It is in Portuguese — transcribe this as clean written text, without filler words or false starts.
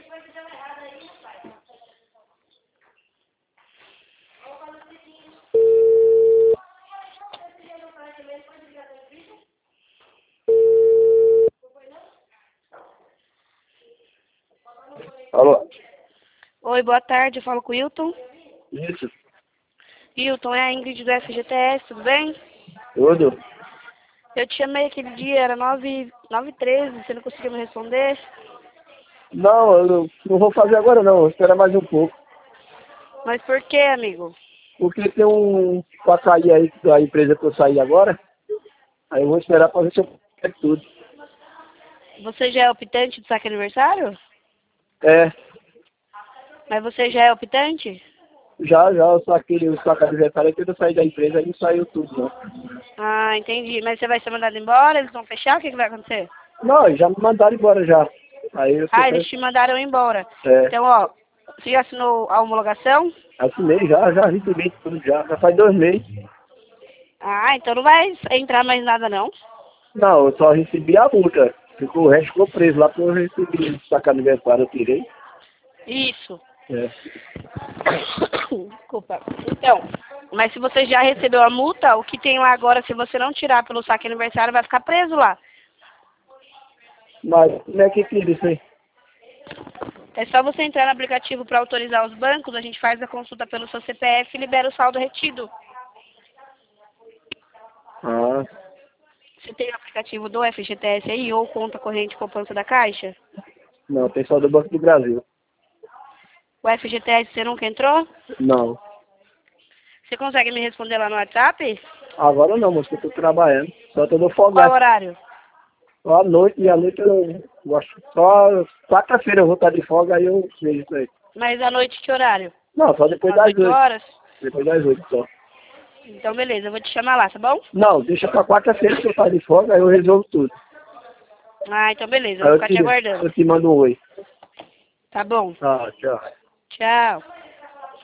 Alô? Oi, boa tarde, eu falo com o Wilton. Isso, Wilton, é a Ingrid do FGTS, tudo bem? tudo? Eu te chamei aquele dia, era 9h13, você não conseguiu me responder? Não, eu não vou fazer agora não, vou esperar mais um pouco. Mas por que, amigo? Porque tem pra sair aí da empresa que eu saí agora, aí eu vou esperar pra ver se eu pego tudo. Você já é optante do saque aniversário? É, Mas você já é optante? já, eu saquei o saco aniversário quando eu saí da empresa, aí não saiu tudo não. Ah, entendi. Mas você vai ser mandado embora? Eles vão fechar? O que vai acontecer? Não, já me mandaram embora já. Aí eu Ah, sei, eles te mandaram embora. é, Então, ó, você já assinou a homologação? assinei já recebi tudo já faz 2 meses. Ah, então não vai entrar mais nada, não. Não, eu só recebi a multa. O resto ficou preso lá porque eu recebi o saco aniversário, eu tirei. Isso. É. Desculpa. Então, mas se você já recebeu a multa, o que tem lá agora, se você não tirar pelo saque aniversário, vai ficar preso lá. Mas como é que tira isso aí? É só você entrar no aplicativo para autorizar os bancos, a gente faz a consulta pelo seu CPF e libera o saldo retido. Ah, Você tem o aplicativo do FGTS aí ou conta corrente poupança da Caixa? não, tem só do Banco do Brasil. O FGTS você nunca entrou? Não. Você consegue me responder lá no WhatsApp? Agora não, moço, que eu tô trabalhando. Só tô no Qual folgado. horário? Só à noite, e à noite eu gosto. Só quarta-feira eu vou estar de folga, aí eu vejo isso aí. Mas à noite que horário? Não, só depois Às das 8 8. horas? Depois das 8 só. Então beleza, eu vou te chamar lá, tá bom? Não, deixa pra quarta-feira que eu estar de folga, aí eu resolvo tudo. Ah, então beleza, eu Aí vou ficar te aguardando. eu te mando um oi. Tá bom? Tá, tchau. Tchau.